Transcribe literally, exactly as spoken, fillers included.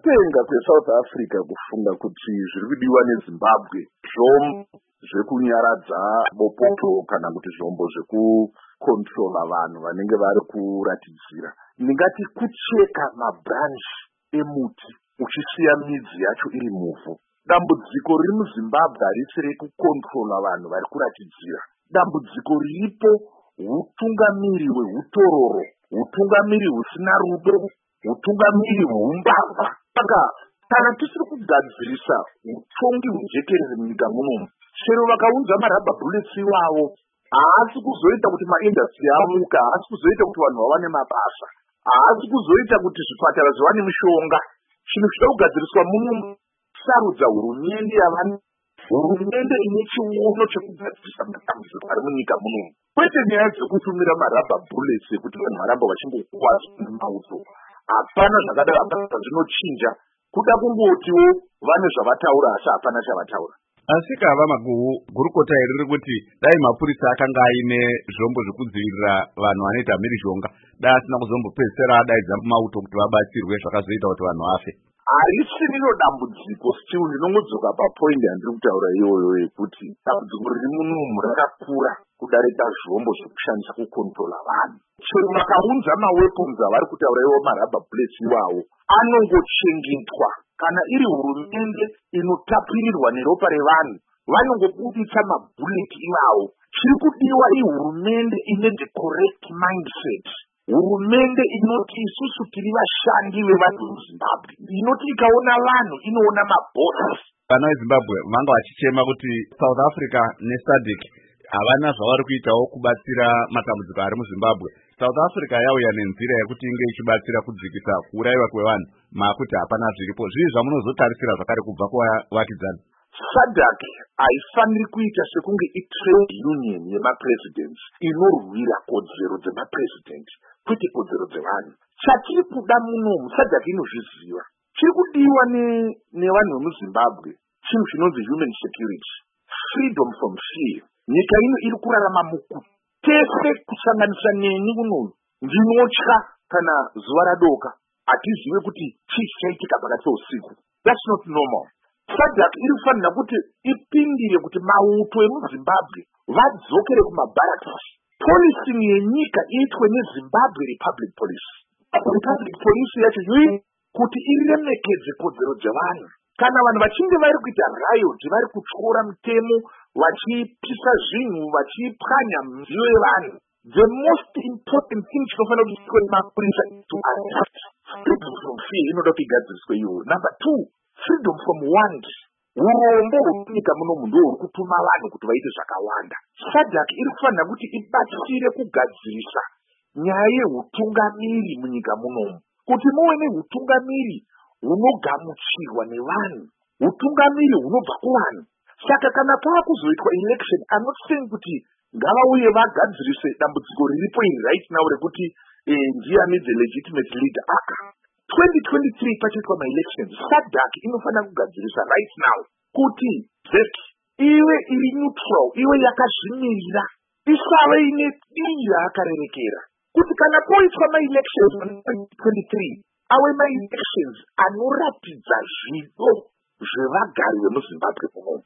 kutenga kweSouth Africa kufunga kuti zviri kudiwa neZimbabwe zvombo zvekunyaradza bopoto kana kuti zvombo zvekukontrola vanhu vanenge vari kuratidzira. Ndingati kucheka mabranch emuti uchisiya midzi yacho iri muvhu. Dambudziko riri muZimbabwe harisi rekukontrola vanhu vari kuratidzira. Dambudziko riripo hutungamiri hwehutororo, hutungamiri husina rudo, hutungamiri hweumbavha. Saka kana tisiri kugadzirisa utongi hujekerere munyika munomu, chero vakaunza marabha bullets iwavo haasi kuzoita kuti maindastri amuka, haasi kuzoita kuti vanhu vawane mabasa, haasi kuzoita kuti zvipatara zviwane mishonga. Chinhu chida kugadziriswa munomu sarudza hurumende yavana, hurumende ine chiuno chekugadzirisa matambudziko ari munyika munomu, kwete nyaya dzekutumira marabha bullets ekuti vanhu varamba vachingokuwadzwa nemauto. Hapana zvakadaro, hapana zvinochinja. Kuda kungotiwo vane zvavataura asi hapana chavataura. Asi kava Maguhu, gurukota iri riri kuti dai mapurisa akanga aine zvombo zvekudzivirira vanhu vanoita mhirizhonga, dai asina kuzombopedzisira adaidza mauto kuti vabatsirwe zvakazoita kuti vanhu vafe. Harisi rino dambudziko still ndinongodzoka papoindi yandiri kutaura iyoyo yekuti dambudziko riri munomu rakakura kudarika zvombo zvekushandisa kukontrola vanhu. Chero vakaunza maweapons avari kutaura iwo marabha bullets iwawo anongochengetwa. Kana iri hurumende inotapirirwa neropa revanhu vanongobuditsa mabullet iwawo. Chiri kudiwa ihurumende ine the correct mindset, hurumende inoti isusu tiri vashandi vevanhu muZimbabwe, inoti ikaona vanhu inoona mabosses. Vana veZimbabwe vanga vachichema kuti South Africa neSADC havana zvavari kuitawo kubatsira matambudziko ari muZimbabwe. South Africa yauya nenzira yekuti inge ichibatsira kudzikisa kuurayiwa kwevanhu, makuti hapana zviripo. Zvii zvamunozotarisira zvakare kubva kuvakidzani? SADC haifaniri kuita sekunge itrade union yemapresidents inorwira kodzero dzemapresidenti kwete kodzero dzevanhu. Chatiri kuda munomu SADC inozviziva. Chiri kudiwa nevanhu vemuZimbabwe chinhu chinonzi human security, freedom from fear. Nyika ino iri kurarama mukuti tese kusanganisa neni kunoyu ndinotya kana zuva radoka hatizive kuti chii chichaitika pakati peusiku. That's not normal. SADC iri kufanira kuti ipindire kuti mauto emuZimbabwe vadzokere kumabarracks. Policing yenyika iitwe neZimbabwe Republic Police. Republic Police yacho yoi kuti iremekedze kodzero dzevanhu. Kana vanhu vachinge vari kuita riot, vari kutyora mutemo, vachipisa zvinhu, vachipwanya midziyo yevanhu, the most important thing chinofanira kuitwa nemapurisa to arrest. Freedom from fear inoda kugadziriswa iyoyo. Number two, freedom from want. Urombo hwenyika munomu ndo huri kutuma vanhu kuti vaite zvakawanda. SADC iri kufanira kuti ibatsire kugadzirisa nyaya yehutungamiri munyika munomu, kuti muwe nehutungamiri hunogamuchirwa nevanhu, hutungamiri hunobva kuvanhu. Saka kana pava kuzoitwa election, I'm not saying kuti ngavauye vagadzirise dambudziko riripo iri right now rekuti eh, ndiani the legitimate leader. Aka twenty twenty-three pachiitwa maelections, SADC inofanira kugadzirisa right now kuti zek iwe iri neutral, iwe yakazvimirira, isave ine dii yaakarerekera, kuti kana poitwa maelections twenty twenty-three ave maelections anoratidza zvido zvevagari vemuZimbabwe munomu.